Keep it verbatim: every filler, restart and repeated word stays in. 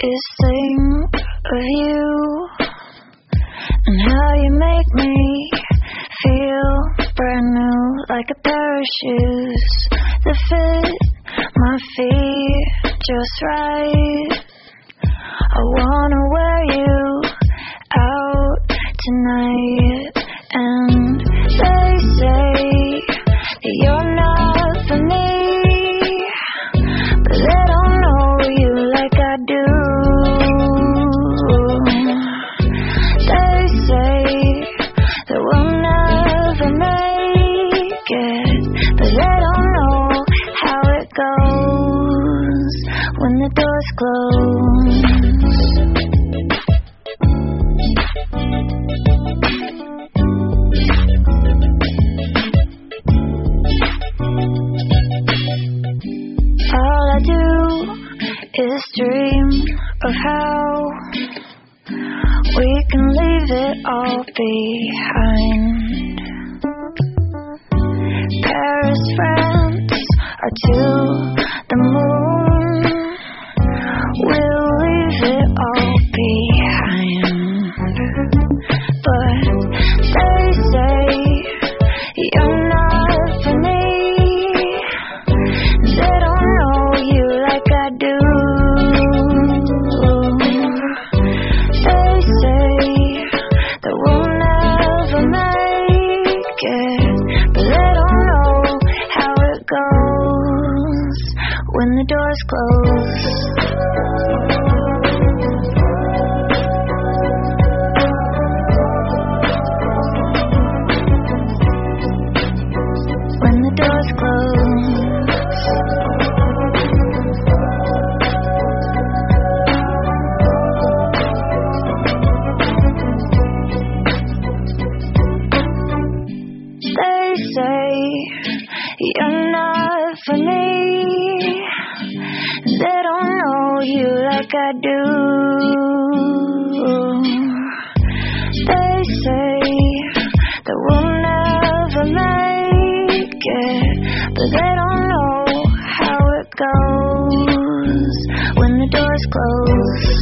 is think of you and how you make me feel brand new, like a pair of shoes that fit my feet just right. I wanna wear you out tonight, and they say that you're not for me, but they don't know you like I do. They say that we'll never make it, but they don't know how it goes when the doors close. All I do is dream of how we can leave it all behind. Paris, France, or to the moon. We'll leave it all behind. But they say you're not for me. They don't know you like I do. They say that we'll never make it, but they don't know how it goes when the doors close. When the doors close. They say you're not for me. They don't know you like I do. They say that we'll never make it, but they don't know how it goes when the doors close.